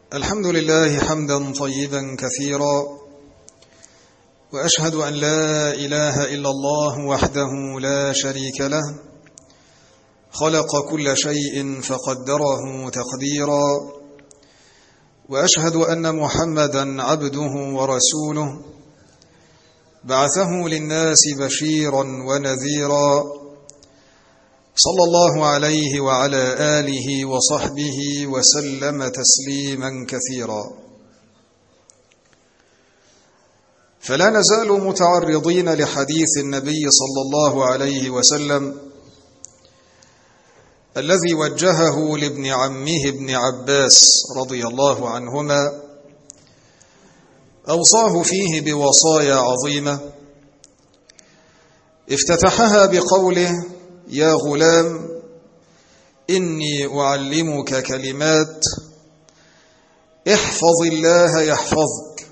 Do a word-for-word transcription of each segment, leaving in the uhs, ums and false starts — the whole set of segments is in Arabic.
الحمد لله حمدا طيبا كثيرا، وأشهد أن لا إله إلا الله وحده لا شريك له، خلق كل شيء فقدره تقديرا، وأشهد أن محمدا عبده ورسوله، بعثه للناس بشيرا ونذيرا، صلى الله عليه وعلى آله وصحبه وسلم تسليما كثيرا. فلا نزال متعرضين لحديث النبي صلى الله عليه وسلم الذي وجهه لابن عمه ابن عباس رضي الله عنهما، أوصاه فيه بوصايا عظيمة، افتتحها بقوله: يا غلام إني أعلمك كلمات، احفظ الله يحفظك،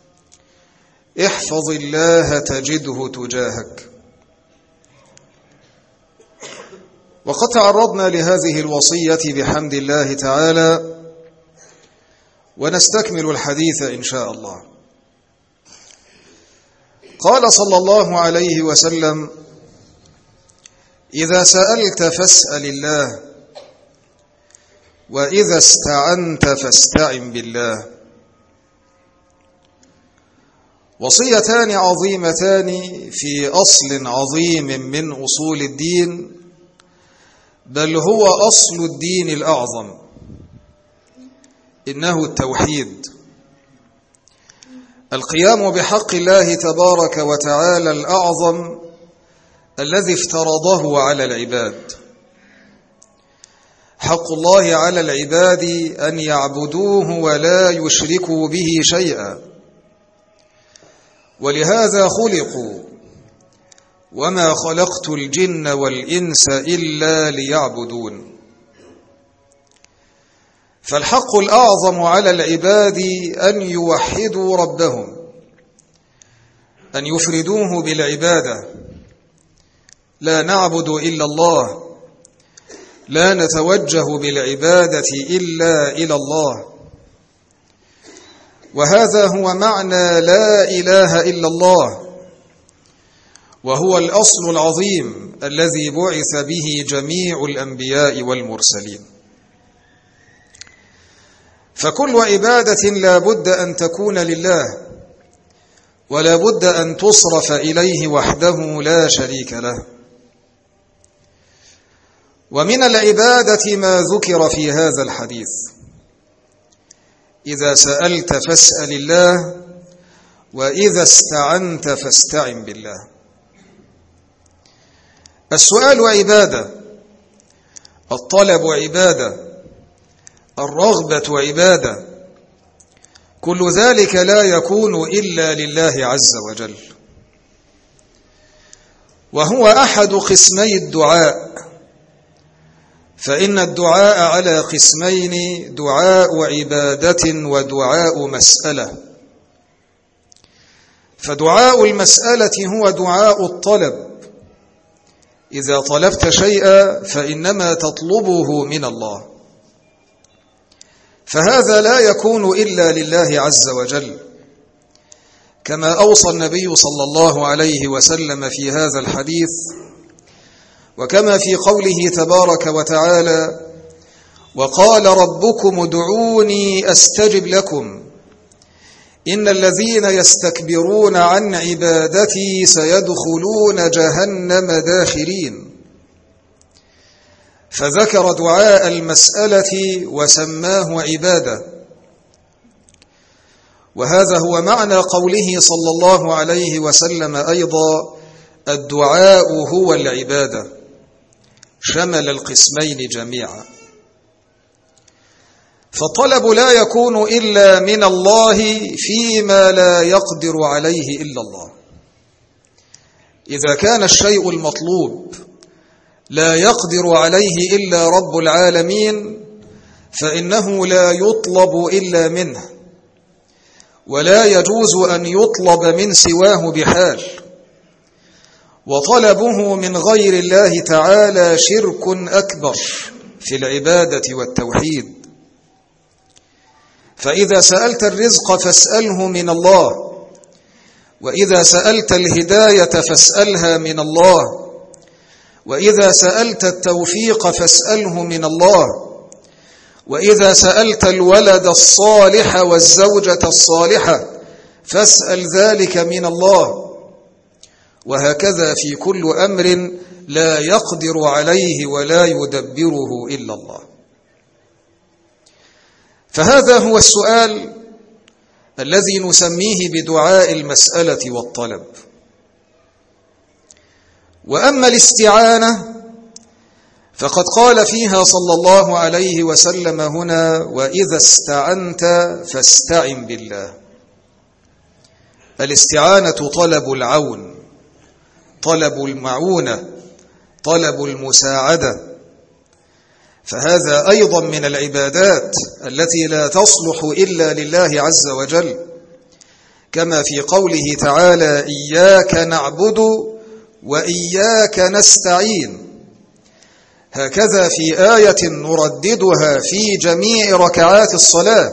احفظ الله تجده تجاهك. وقد تعرضنا لهذه الوصية بحمد الله تعالى، ونستكمل الحديث إن شاء الله. قال صلى الله عليه وسلم: إذا سألت فاسأل الله، وإذا استعنت فاستعن بالله. وصيتان عظيمتان في أصل عظيم من أصول الدين، بل هو أصل الدين الأعظم، إنه التوحيد، القيام بحق الله تبارك وتعالى الأعظم الذي افترضه على العباد. حق الله على العباد أن يعبدوه ولا يشركوا به شيئا، ولهذا خلقوا، وما خلقت الجن والإنس إلا ليعبدون. فالحق الأعظم على العباد أن يوحدوا ربهم، أن يفردوه بالعبادة، لا نعبد إلا الله، لا نتوجه بالعبادة إلا إلى الله. وهذا هو معنى لا إله إلا الله، وهو الأصل العظيم الذي بعث به جميع الأنبياء والمرسلين. فكل عبادة لا بد أن تكون لله، ولا بد أن تصرف إليه وحده لا شريك له. ومن العبادة ما ذكر في هذا الحديث: إذا سألت فاسأل الله، وإذا استعنت فاستعن بالله. السؤال عبادة، الطلب عبادة، الرغبة عبادة، كل ذلك لا يكون إلا لله عز وجل. وهو أحد قسمي الدعاء، فإن الدعاء على قسمين: دعاء عبادة ودعاء مسألة. فدعاء المسألة هو دعاء الطلب، إذا طلبت شيئا فإنما تطلبه من الله، فهذا لا يكون إلا لله عز وجل، كما أوصى النبي صلى الله عليه وسلم في هذا الحديث، وكما في قوله تبارك وتعالى: وقال ربكم ادعوني أستجب لكم إن الذين يستكبرون عن عبادتي سيدخلون جهنم داخرين. فذكر دعاء المسألة وسماه عبادة. وهذا هو معنى قوله صلى الله عليه وسلم أيضا: الدعاء هو العبادة، شمل القسمين جميعا. فالطلب لا يكون إلا من الله فيما لا يقدر عليه إلا الله. إذا كان الشيء المطلوب لا يقدر عليه إلا رب العالمين، فإنه لا يطلب إلا منه، ولا يجوز أن يطلب من سواه بحال. وطلبه من غير الله تعالى شرك أكبر في العبادة والتوحيد. فإذا سألت الرزق فاسأله من الله، وإذا سألت الهداية فاسألها من الله، وإذا سألت التوفيق فاسأله من الله، وإذا سألت الولد الصالح والزوجة الصالحة فاسأل ذلك من الله، وهكذا في كل أمر لا يقدر عليه ولا يدبره إلا الله. فهذا هو السؤال الذي نسميه بدعاء المسألة والطلب. وأما الاستعانة فقد قال فيها صلى الله عليه وسلم هنا: وإذا استعنت فاستعن بالله. الاستعانة طلب العون، طلب المعونة، طلب المساعدة، فهذا أيضا من العبادات التي لا تصلح إلا لله عز وجل، كما في قوله تعالى: إياك نعبد وإياك نستعين. هكذا في آية نرددها في جميع ركعات الصلاة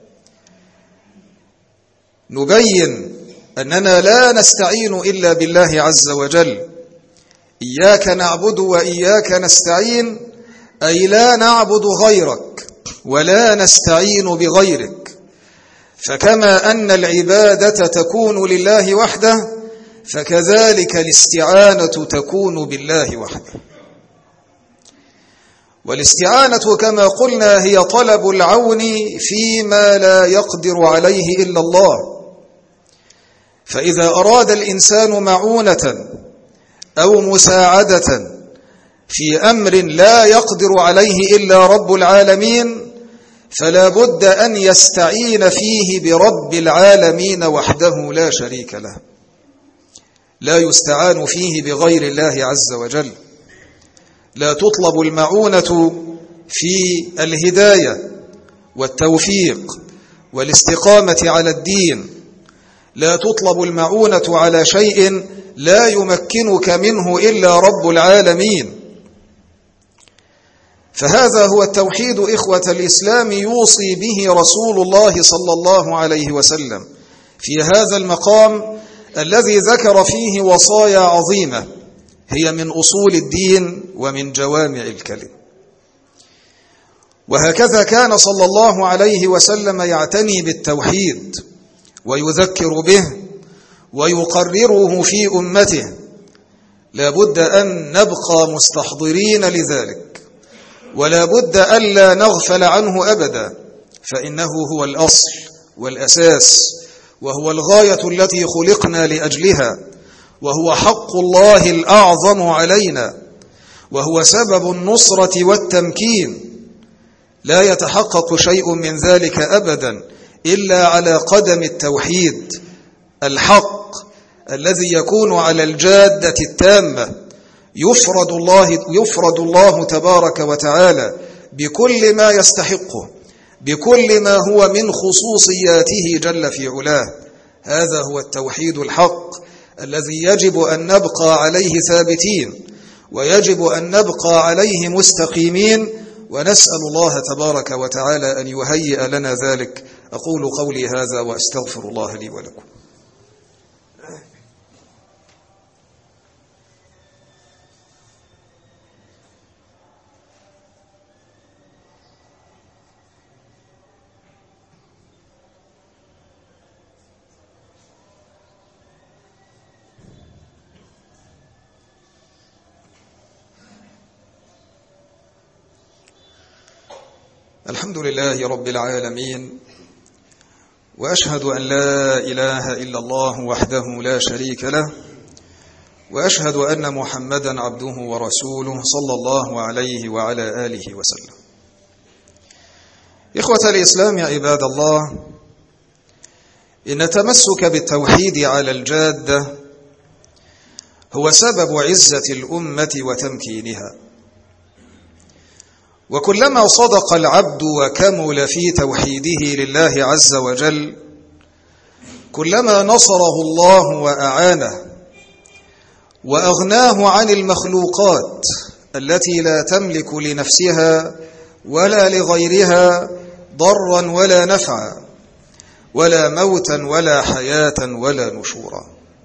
نبين أننا لا نستعين إلا بالله عز وجل. إياك نعبد وإياك نستعين، أي لا نعبد غيرك ولا نستعين بغيرك. فكما أن العبادة تكون لله وحده، فكذلك الاستعانة تكون بالله وحده. والاستعانة كما قلنا هي طلب العون فيما لا يقدر عليه إلا الله. فإذا أراد الإنسان معونة أو مساعدة في أمر لا يقدر عليه إلا رب العالمين، فلا بد أن يستعين فيه برب العالمين وحده لا شريك له، لا يستعان فيه بغير الله عز وجل. لا تطلب المعونة في الهداية والتوفيق والاستقامة على الدين، لا تطلب المعونة على شيء لا يمكنك منه إلا رب العالمين. فهذا هو التوحيد إخوة الإسلام يوصي به رسول الله صلى الله عليه وسلم في هذا المقام الذي ذكر فيه وصايا عظيمة هي من أصول الدين ومن جوامع الكلم. وهكذا كان صلى الله عليه وسلم يعتني بالتوحيد ويذكر به ويقرره في أمته. لا بد أن نبقى مستحضرين لذلك، ولا بد ألا نغفل عنه أبدا، فإنه هو الأصل والأساس، وهو الغاية التي خلقنا لأجلها، وهو حق الله الأعظم علينا، وهو سبب النصرة والتمكين. لا يتحقق شيء من ذلك أبدا إلا على قدم التوحيد الحق الذي يكون على الجادة التامة. يفرد الله, يفرد الله تبارك وتعالى بكل ما يستحقه، بكل ما هو من خصوصياته جل في علاه. هذا هو التوحيد الحق الذي يجب أن نبقى عليه ثابتين، ويجب أن نبقى عليه مستقيمين، ونسأل الله تبارك وتعالى أن يهيئ لنا ذلك. أقول قولي هذا وأستغفر الله لي ولكم. الحمد لله رب العالمين، وأشهد أن لا إله إلا الله وحده لا شريك له، وأشهد أن محمدا عبده ورسوله صلى الله عليه وعلى آله وسلم. إخوة الإسلام عباد الله، إن التمسك بالتوحيد على الجادة هو سبب عزة الأمة وتمكينها. وكلما صدق العبد وكمل في توحيده لله عز وجل، كلما نصره الله وأعانه وأغناه عن المخلوقات التي لا تملك لنفسها ولا لغيرها ضرا ولا نفعا ولا موتا ولا حياة ولا نشورا.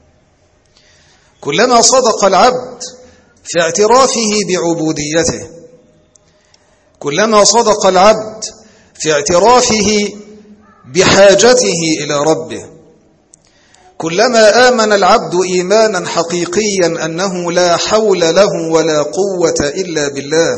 كلما صدق العبد في اعترافه بعبوديته، كلما صدق العبد في اعترافه بحاجته إلى ربه، كلما آمن العبد إيمانا حقيقيا أنه لا حول له ولا قوة إلا بالله،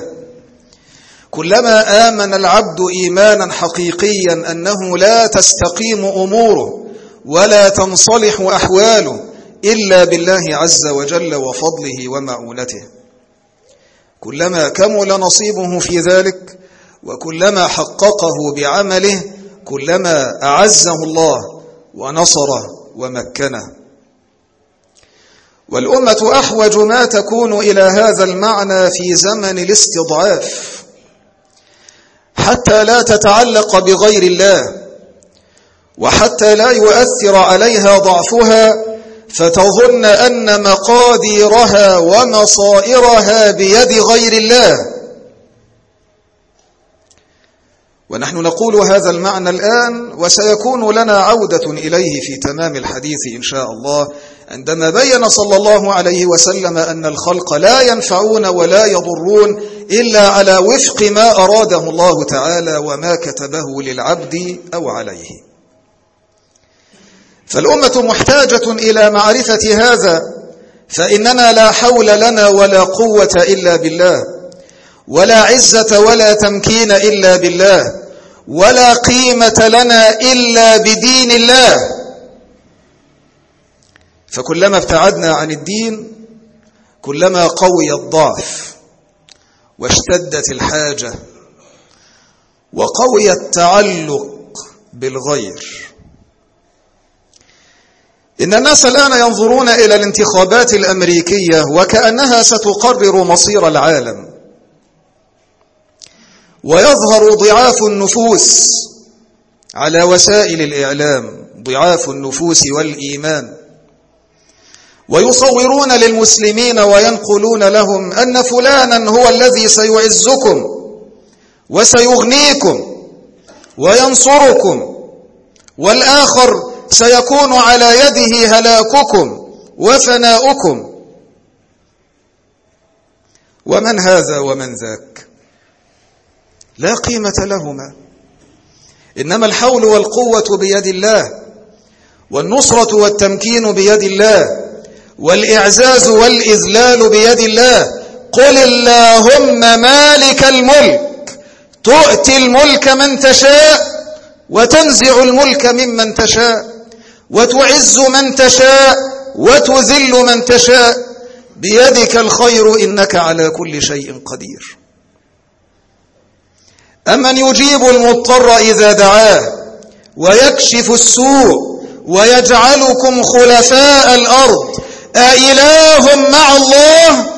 كلما آمن العبد إيمانا حقيقيا أنه لا تستقيم أموره ولا تنصلح أحواله إلا بالله عز وجل وفضله ومعونته، كلما كمل نصيبه في ذلك وكلما حققه بعمله كلما أعزه الله ونصره ومكنه. والأمة أحوج ما تكون إلى هذا المعنى في زمن الاستضعاف، حتى لا تتعلق بغير الله، وحتى لا يؤثر عليها ضعفها فتظن أن مقاديرها ومصائرها بيد غير الله. ونحن نقول هذا المعنى الآن، وسيكون لنا عودة إليه في تمام الحديث إن شاء الله، عندما بين صلى الله عليه وسلم أن الخلق لا ينفعون ولا يضرون إلا على وفق ما أراده الله تعالى وما كتبه للعبد أو عليه. فالأمة محتاجة إلى معرفة هذا، فإننا لا حول لنا ولا قوة إلا بالله، ولا عزة ولا تمكين إلا بالله، ولا قيمة لنا إلا بدين الله. فكلما ابتعدنا عن الدين كلما قوي الضعف واشتدت الحاجة وقوي التعلق بالغير. إن الناس الآن ينظرون إلى الانتخابات الأمريكية وكأنها ستقرر مصير العالم، ويظهر ضعاف النفوس على وسائل الإعلام، ضعاف النفوس والإيمان، ويصورون للمسلمين وينقلون لهم أن فلانا هو الذي سيعزكم وسيغنيكم وينصركم، والآخر سيكون على يده هلاككم وفناؤكم. ومن هذا ومن ذاك؟ لا قيمة لهما. إنما الحول والقوة بيد الله، والنصرة والتمكين بيد الله، والإعزاز والإذلال بيد الله. قل اللهم مالك الملك تؤتي الملك من تشاء وتنزع الملك ممن تشاء وتعز من تشاء وتذل من تشاء بيدك الخير إنك على كل شيء قدير. أمن يجيب المضطر إذا دعاه ويكشف السوء ويجعلكم خلفاء الأرض أإله مع الله؟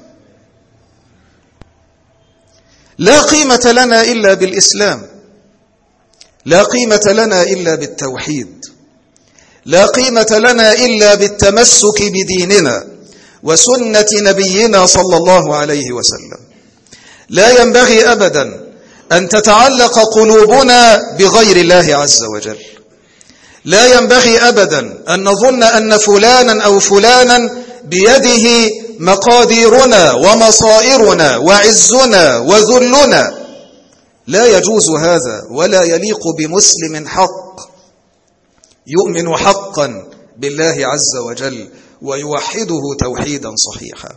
لا قيمة لنا إلا بالإسلام، لا قيمة لنا إلا بالتوحيد، لا قيمة لنا إلا بالتمسك بديننا وسنة نبينا صلى الله عليه وسلم. لا ينبغي أبدا أن تتعلق قلوبنا بغير الله عز وجل، لا ينبغي أبدا أن نظن أن فلانا أو فلانا بيده مقاديرنا ومصائرنا وعزنا وذلنا. لا يجوز هذا ولا يليق بمسلم حق يؤمن حقا بالله عز وجل ويوحده توحيدا صحيحا.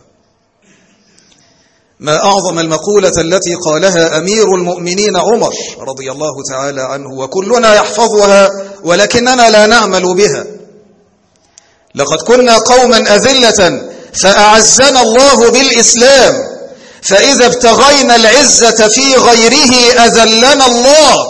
ما أعظم المقولة التي قالها أمير المؤمنين عمر رضي الله تعالى عنه، وكلنا يحفظها ولكننا لا نعمل بها: لقد كنا قوما أذلة فأعزنا الله بالإسلام، فإذا ابتغينا العزة في غيره أذلنا الله.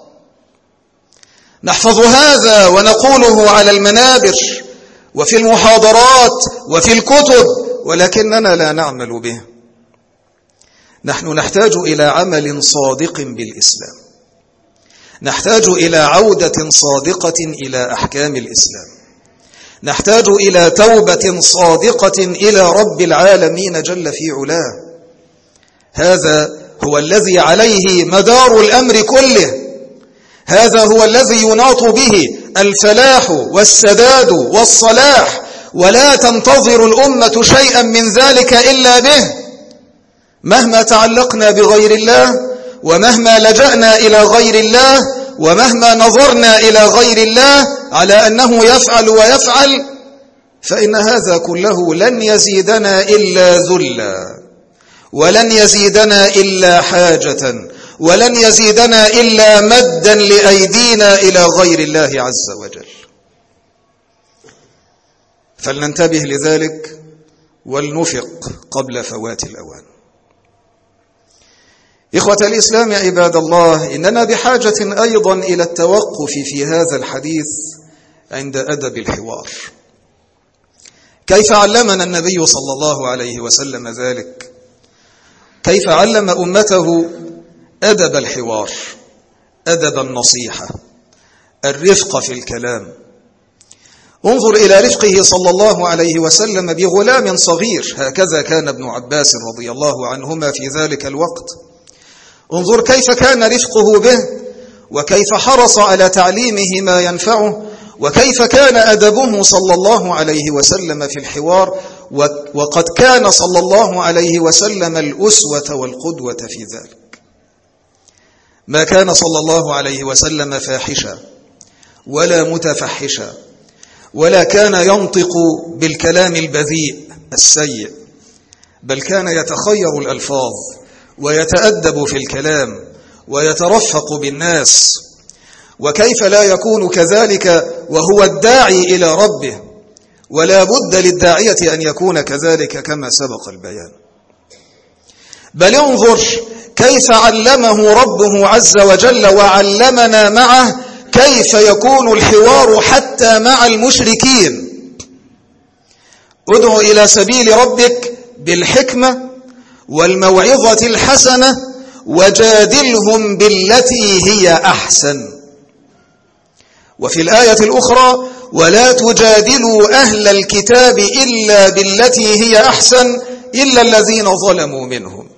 نحفظ هذا ونقوله على المنابر وفي المحاضرات وفي الكتب، ولكننا لا نعمل به. نحن نحتاج إلى عمل صادق بالإسلام، نحتاج إلى عودة صادقة إلى أحكام الإسلام، نحتاج إلى توبة صادقة إلى رب العالمين جل في علاه. هذا هو الذي عليه مدار الأمر كله، هذا هو الذي يناط به الفلاح والسداد والصلاح، ولا تنتظر الأمة شيئا من ذلك إلا به. مهما تعلقنا بغير الله، ومهما لجأنا إلى غير الله، ومهما نظرنا إلى غير الله على أنه يفعل ويفعل، فإن هذا كله لن يزيدنا إلا ذلا، ولن يزيدنا إلا حاجة، ولن يزيدنا إلا مدا لأيدينا إلى غير الله عز وجل. فلننتبه لذلك ولنفق قبل فوات الأوان. إخوة الإسلام عباد الله، إننا بحاجة أيضا إلى التوقف في هذا الحديث عند أدب الحوار. كيف علمنا النبي صلى الله عليه وسلم ذلك؟ كيف علم أمته أدب الحوار، أدب النصيحة، الرفق في الكلام. انظر إلى رفقه صلى الله عليه وسلم بغلام صغير، هكذا كان ابن عباس رضي الله عنهما في ذلك الوقت. انظر كيف كان رفقه به، وكيف حرص على تعليمه ما ينفعه، وكيف كان أدبه صلى الله عليه وسلم في الحوار، وقد كان صلى الله عليه وسلم الأسوة والقدوة في ذلك. ما كان صلى الله عليه وسلم فاحشا ولا متفحشا، ولا كان ينطق بالكلام البذيء السيء، بل كان يتخير الألفاظ ويتأدب في الكلام ويترفق بالناس. وكيف لا يكون كذلك وهو الداعي إلى ربه؟ ولا بد للداعية أن يكون كذلك كما سبق البيان. بل انظر كيف علمه ربه عز وجل وعلمنا معه كيف يكون الحوار حتى مع المشركين. ادع إلى سبيل ربك بالحكمة والموعظة الحسنة وجادلهم بالتي هي أحسن. وفي الآية الأخرى ولا تجادلوا أهل الكتاب إلا بالتي هي أحسن إلا الذين ظلموا منهم.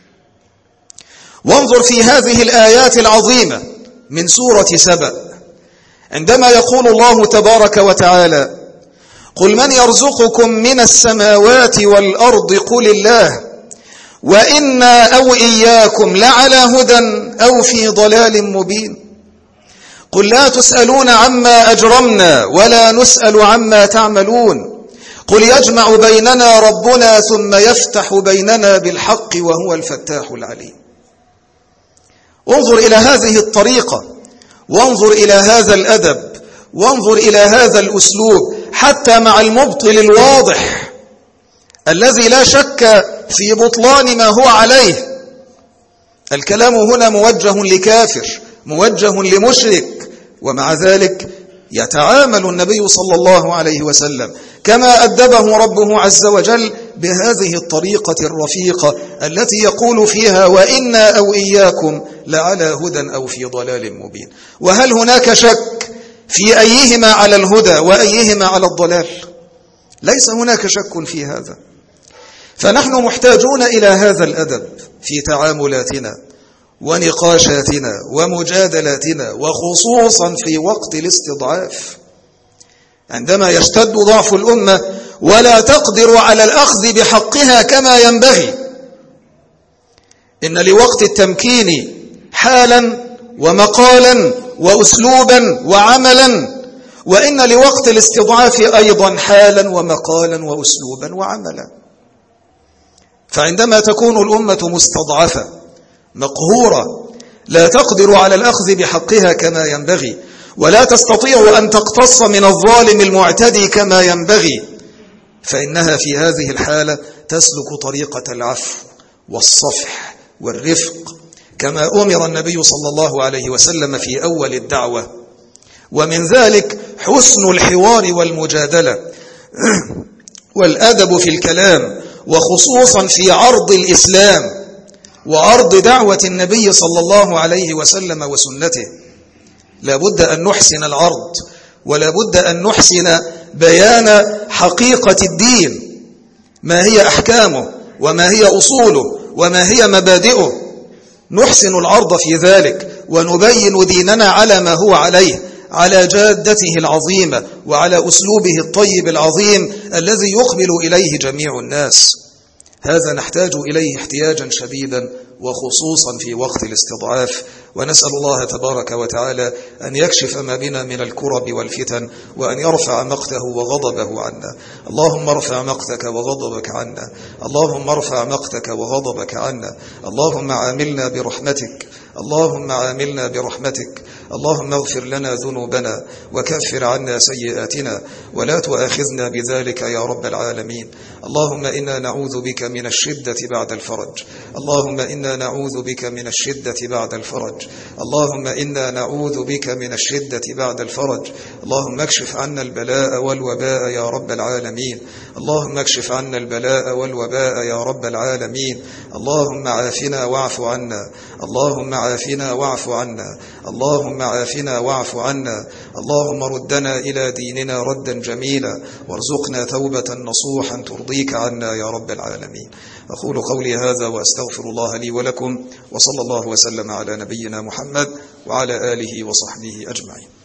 وانظر في هذه الآيات العظيمة من سورة سبأ عندما يقول الله تبارك وتعالى: قل من يرزقكم من السماوات والأرض قل الله وإنا أو إياكم لعلى هدى أو في ضلال مبين. قل لا تسألون عما أجرمنا ولا نسأل عما تعملون. قل يجمع بيننا ربنا ثم يفتح بيننا بالحق وهو الفتاح العليم. انظر إلى هذه الطريقة، وانظر إلى هذا الأدب، وانظر إلى هذا الأسلوب حتى مع المبطل الواضح الذي لا شك في بطلان ما هو عليه. الكلام هنا موجه لكافر، موجه لمشرك، ومع ذلك يتعامل النبي صلى الله عليه وسلم كما أدبه ربه عز وجل بهذه الطريقة الرفيقة التي يقول فيها وإنا أو إياكم لعلى هدى أو في ضلال مبين. وهل هناك شك في أيهما على الهدى وأيهما على الضلال؟ ليس هناك شك في هذا. فنحن محتاجون إلى هذا الأدب في تعاملاتنا ونقاشاتنا ومجادلاتنا، وخصوصا في وقت الاستضعاف عندما يشتد ضعف الأمة ولا تقدر على الأخذ بحقها كما ينبغي. إن لوقت التمكين حالا ومقالا وأسلوبا وعملا، وإن لوقت الاستضعاف أيضا حالا ومقالا وأسلوبا وعملا. فعندما تكون الأمة مستضعفة مقهورة لا تقدر على الأخذ بحقها كما ينبغي، ولا تستطيع أن تقتص من الظالم المعتدي كما ينبغي، فإنها في هذه الحالة تسلك طريقة العفو والصفح والرفق كما أمر النبي صلى الله عليه وسلم في أول الدعوة. ومن ذلك حسن الحوار والمجادلة والأدب في الكلام، وخصوصا في عرض الإسلام وعرض دعوة النبي صلى الله عليه وسلم وسنته. لا بد أن نحسن العرض، ولا بد أن نحسن بيان حقيقة الدين، ما هي أحكامه وما هي أصوله وما هي مبادئه. نحسن العرض في ذلك ونبين ديننا على ما هو عليه، على جادته العظيمة وعلى أسلوبه الطيب العظيم الذي يقبل إليه جميع الناس. هذا نحتاج إليه احتياجا شديدا وخصوصا في وقت الاستضعاف، ونسأل الله تبارك وتعالى أن يكشف ما بنا من الكرب والفتن، وأن يرفع مقته وغضبه عنا. اللهم ارفع مقتك وغضبك عنا، اللهم ارفع مقتك وغضبك عنا. اللهم عاملنا برحمتك، اللهم عاملنا برحمتك. اللهم اغفر لنا ذنوبنا وكفر عنا سيئاتنا ولا تؤاخذنا بذلك يا رب العالمين. اللهم إنا نعوذ بك من الشدة بعد الفرج، اللهم إنا نعوذ بك من الشدة بعد الفرج، اللهم إنا نعوذ بك من الشدة بعد الفرج. اللهم اكشف عنا البلاء والوباء يا رب العالمين، اللهم اكشف عنا البلاء والوباء يا رب العالمين. اللهم عافنا واعف عنا، اللهم عافنا واعف عنا، اللهم عافنا واعف عنا. اللهم ردنا إلى ديننا ردا جميلا، وارزقنا توبة نصوحا ترضيك عنا يا رب العالمين. أقول قولي هذا وأستغفر الله لي ولكم، وصلى الله وسلم على نبينا محمد وعلى آله وصحبه أجمعين.